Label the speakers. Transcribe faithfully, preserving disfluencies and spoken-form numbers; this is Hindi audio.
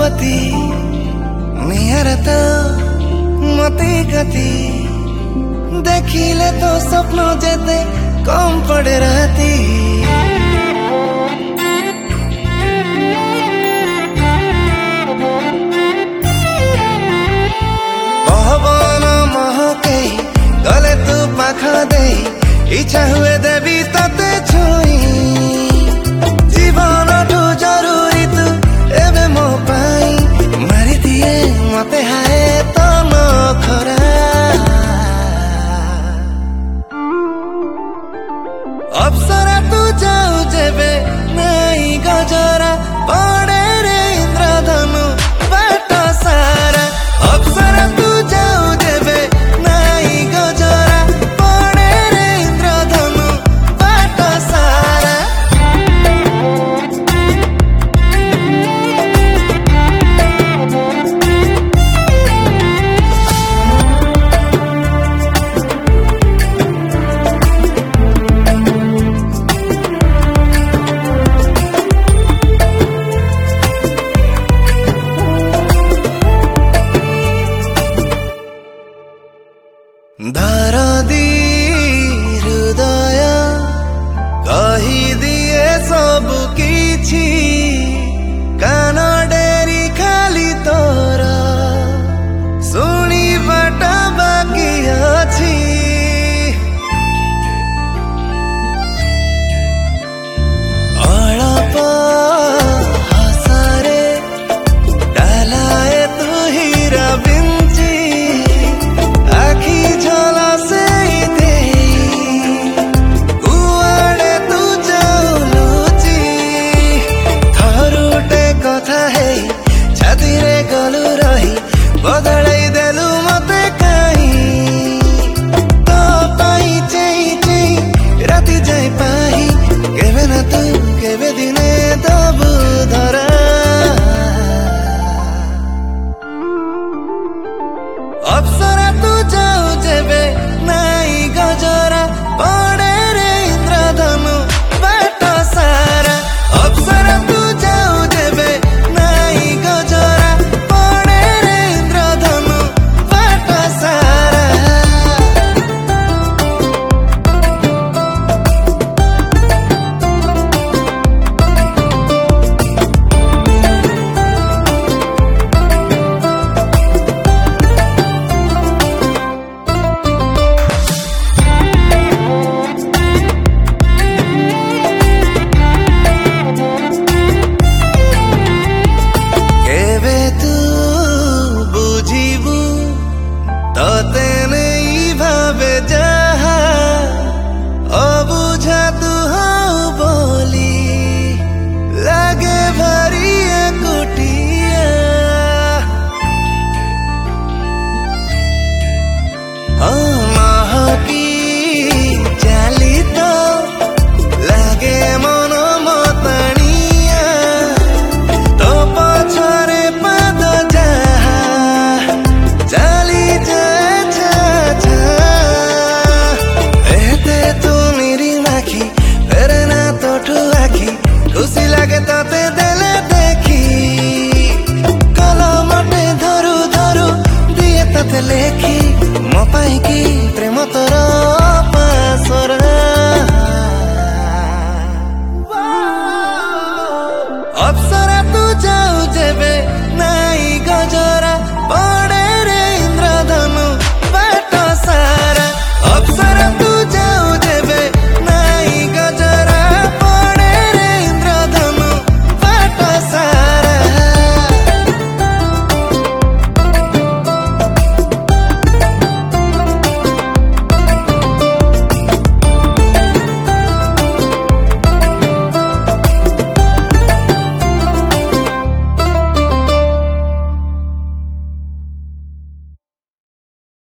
Speaker 1: पति निहार तो मते गति देखिले तो स्वप्न जेते कम पड़े राती पवन महके गले तू पाख दे इच्छा हुए देवी तते छुई जीवन ठू जरूरी तू एबे मो पाई मारी दिए मते हाय तो नखरा अप्सरा तू जाऊ जेबे नाई गजरा पड़े रे इंद्रधनु बाट सारा अप्सरा तू जाऊ जेबे नाई गजरा पड़े रे इंद्रधनु बाट सारा दरदी हृदय कही दिए सब किछि कान डेरी खाली तोर शुणी बाट बाकी अछि अळप हसरे डालाए तू हीरा बिंची आखी झला से दे कुआड़े तू जाऊलुची थरुटे कथा है छाती रे गलु रही बदलाई देलु मते कहीं तो पाई चई चई राति जाई पाही केवे ना तू केवे दिने दबु धरा अप्सरा तू जाऊ जेबे नाई गजरा पड़े रे इंद्रधनु बाट सारा अप्सरा तू जाऊ जेबे नाई गजरा पड़े रे इंद्रधनु बाट सारा केवे तू बुझिबू तते नहीं भावे जहा अबुझा तू हऊ बोली लागे भारी एकुटिया महकी चाली तो लागे मन मतणिया तो पछरे पाद जाहा चाली जाए छा छा एते तू मेरी नाखी फेरे ना तोठू आखी खुशी लागे तते देले देखी कलमटे धरु धरु दिए तते लेखी मो पाई की प्रेम तोर पासर